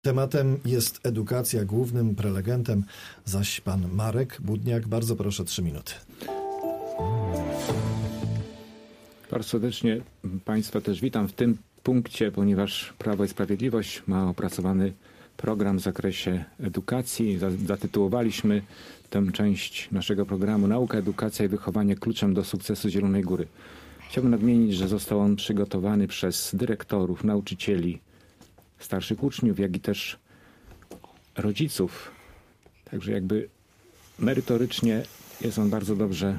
Tematem jest edukacja, głównym prelegentem zaś pan Marek Budniak. Bardzo proszę, 3 minuty. Bardzo serdecznie Państwa też witam w tym punkcie, ponieważ Prawo i Sprawiedliwość ma opracowany program w zakresie edukacji. Zatytułowaliśmy tę część naszego programu Nauka, edukacja i wychowanie kluczem do sukcesu Zielonej Góry. Chciałbym nadmienić, że został on przygotowany przez dyrektorów, nauczycieli, starszych uczniów, jak i też rodziców. Także jakby merytorycznie jest on bardzo dobrze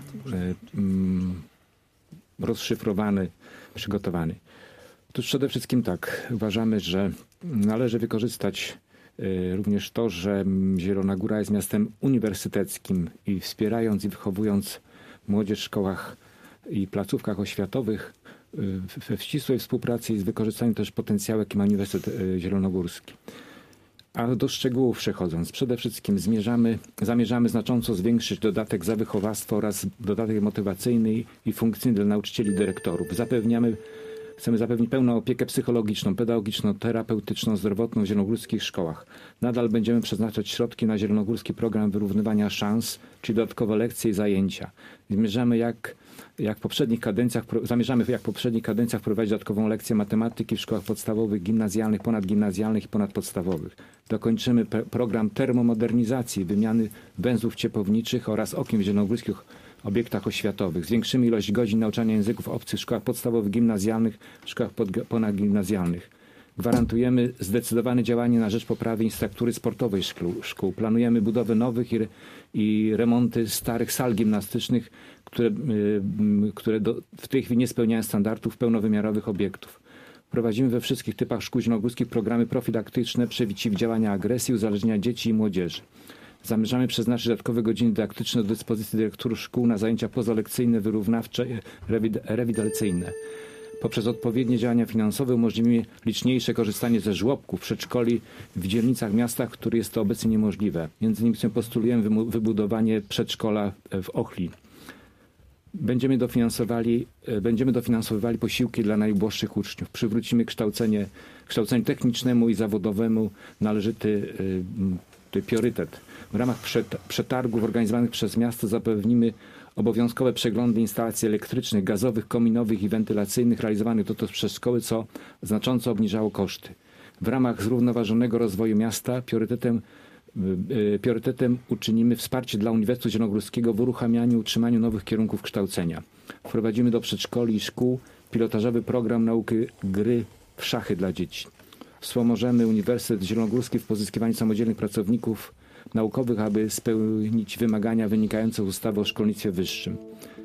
rozszyfrowany, przygotowany. Otóż przede wszystkim tak, uważamy, że należy wykorzystać również to, że Zielona Góra jest miastem uniwersyteckim i wspierając i wychowując młodzież w szkołach i placówkach oświatowych we ścisłej współpracy i z wykorzystaniem też potencjału, jaki ma Uniwersytet Zielonogórski. A do szczegółów przechodząc, przede wszystkim zamierzamy znacząco zwiększyć dodatek za wychowawstwo oraz dodatek motywacyjny i funkcyjny dla nauczycieli i dyrektorów. Chcemy zapewnić pełną opiekę psychologiczną, pedagogiczną, terapeutyczną, zdrowotną w zielonogórskich szkołach. Nadal będziemy przeznaczać środki na zielonogórski program wyrównywania szans, czyli dodatkowe lekcje i zajęcia. Zamierzamy jak w poprzednich kadencjach wprowadzić dodatkową lekcję matematyki w szkołach podstawowych, gimnazjalnych, ponadgimnazjalnych i ponadpodstawowych. Dokończymy program termomodernizacji, wymiany węzłów ciepłowniczych oraz okien w zielonogórskich obiektach oświatowych. Zwiększymy ilość godzin nauczania języków obcych w szkołach podstawowych, gimnazjalnych, szkołach ponadgimnazjalnych. Gwarantujemy zdecydowane działanie na rzecz poprawy infrastruktury sportowej szkół. Planujemy budowę nowych i remonty starych sal gimnastycznych, które w tej chwili nie spełniają standardów pełnowymiarowych obiektów. Prowadzimy we wszystkich typach szkół zielonogórskich programy profilaktyczne przeciwdziałania agresji i uzależnienia dzieci i młodzieży. Zamierzamy przeznaczyć dodatkowe godziny dydaktyczne do dyspozycji dyrektorów szkół na zajęcia pozalekcyjne, wyrównawcze i rewitalizacyjne. Poprzez odpowiednie działania finansowe umożliwimy liczniejsze korzystanie ze żłobków, przedszkoli w dzielnicach, miastach, w których jest to obecnie niemożliwe. Między innymi postulujemy wybudowanie przedszkola w Ochli. Będziemy dofinansowywali posiłki dla najuboższych uczniów. Przywrócimy kształceniu technicznemu i zawodowemu należyty priorytet. W ramach przetargów organizowanych przez miasto zapewnimy obowiązkowe przeglądy instalacji elektrycznych, gazowych, kominowych i wentylacyjnych realizowanych dotąd przez szkoły, co znacząco obniżało koszty. W ramach zrównoważonego rozwoju miasta priorytetem uczynimy wsparcie dla Uniwersytetu Zielonogórskiego w uruchamianiu i utrzymaniu nowych kierunków kształcenia. Wprowadzimy do przedszkoli i szkół pilotażowy program nauki gry w szachy dla dzieci. Wspomożemy Uniwersytet Zielonogórski w pozyskiwaniu samodzielnych pracowników naukowych, aby spełnić wymagania wynikające z ustawy o szkolnictwie wyższym.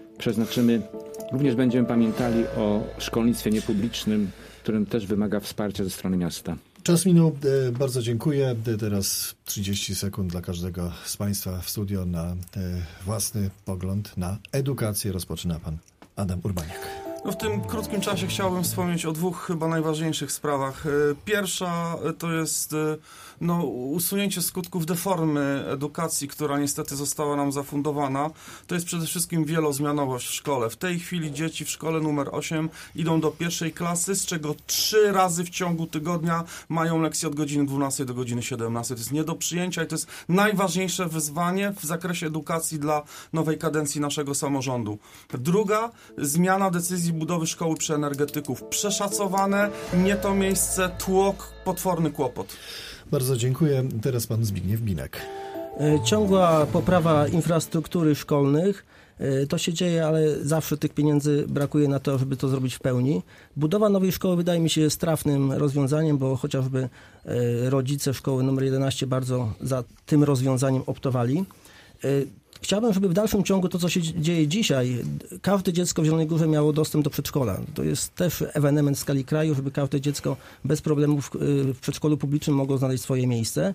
Również będziemy pamiętali o szkolnictwie niepublicznym, którym też wymaga wsparcia ze strony miasta. Czas minął. Bardzo dziękuję. Teraz 30 sekund dla każdego z Państwa w studio na własny pogląd na edukację. Rozpoczyna pan Adam Urbaniak. W tym krótkim czasie chciałbym wspomnieć o 2 chyba najważniejszych sprawach. Pierwsza to jest usunięcie skutków deformy edukacji, która niestety została nam zafundowana. To jest przede wszystkim wielozmianowość w szkole. W tej chwili dzieci w szkole numer 8 idą do 1. klasy, z czego 3 razy w ciągu tygodnia mają lekcje od godziny 12 do godziny 17. To jest nie do przyjęcia i to jest najważniejsze wyzwanie w zakresie edukacji dla nowej kadencji naszego samorządu. Druga, zmiana decyzji budowy szkoły przy energetyków. Przeszacowane, nie to miejsce, tłok, potworny kłopot. Bardzo dziękuję. Teraz pan Zbigniew Binek. Ciągła poprawa infrastruktury szkolnych. To się dzieje, ale zawsze tych pieniędzy brakuje na to, żeby to zrobić w pełni. Budowa nowej szkoły wydaje mi się trafnym rozwiązaniem, bo chociażby rodzice szkoły nr 11 bardzo za tym rozwiązaniem optowali. Chciałbym, żeby w dalszym ciągu to, co się dzieje dzisiaj, każde dziecko w Zielonej Górze miało dostęp do przedszkola. To jest też ewenement w skali kraju, żeby każde dziecko bez problemów w przedszkolu publicznym mogło znaleźć swoje miejsce.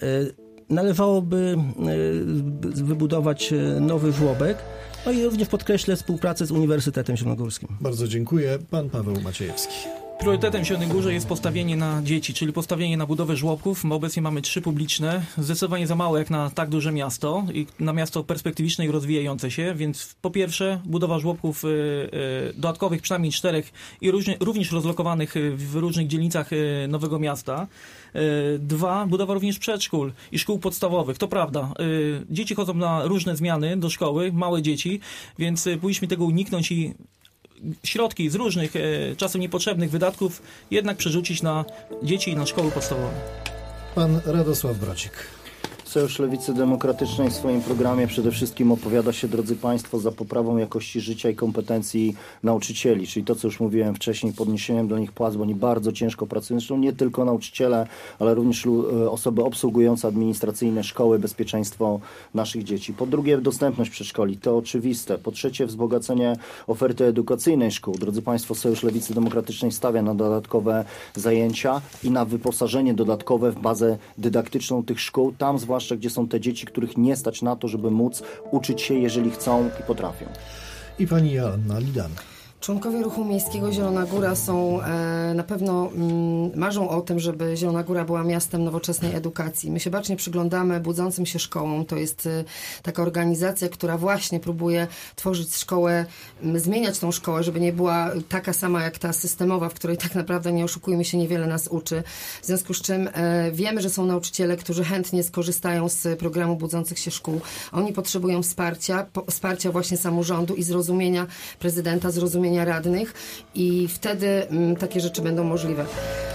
Należałoby wybudować nowy żłobek, no i również podkreślę współpracę z Uniwersytetem Zielonogórskim. Bardzo dziękuję. Pan Paweł Maciejewski. Priorytetem w Zielonej Górze jest postawienie na dzieci, czyli postawienie na budowę żłobków. My obecnie mamy 3 publiczne, zdecydowanie za mało jak na tak duże miasto i na miasto perspektywiczne i rozwijające się, więc po pierwsze budowa żłobków dodatkowych, przynajmniej 4 i również rozlokowanych w różnych dzielnicach Nowego Miasta. 2, budowa również przedszkól i szkół podstawowych. To prawda, dzieci chodzą na różne zmiany do szkoły, małe dzieci, więc powinniśmy tego uniknąć i środki z różnych, czasem niepotrzebnych wydatków jednak przerzucić na dzieci i na szkoły podstawowe. Pan Radosław Brocik. Sojusz Lewicy Demokratycznej w swoim programie przede wszystkim opowiada się, drodzy Państwo, za poprawą jakości życia i kompetencji nauczycieli, czyli to, co już mówiłem wcześniej, podniesieniem dla nich płac, bo oni bardzo ciężko pracują, zresztą nie tylko nauczyciele, ale również osoby obsługujące administracyjne szkoły, bezpieczeństwo naszych dzieci. Po drugie, dostępność przedszkoli, to oczywiste. Po trzecie, wzbogacenie oferty edukacyjnej szkół. Drodzy Państwo, Sojusz Lewicy Demokratycznej stawia na dodatkowe zajęcia i na wyposażenie dodatkowe w bazę dydaktyczną tych szkół, tam zwłaszcza gdzie są te dzieci, których nie stać na to, żeby móc uczyć się, jeżeli chcą i potrafią. I pani Joanna Lidan. Członkowie Ruchu Miejskiego Zielona Góra są na pewno marzą o tym, żeby Zielona Góra była miastem nowoczesnej edukacji. My się bacznie przyglądamy budzącym się szkołom. To jest taka organizacja, która właśnie próbuje tworzyć szkołę, zmieniać tą szkołę, żeby nie była taka sama jak ta systemowa, w której tak naprawdę, nie oszukujmy się, niewiele nas uczy. W związku z czym wiemy, że są nauczyciele, którzy chętnie skorzystają z programu budzących się szkół. Oni potrzebują wsparcia właśnie samorządu i zrozumienia prezydenta, zrozumienia radnych i wtedy takie rzeczy będą możliwe.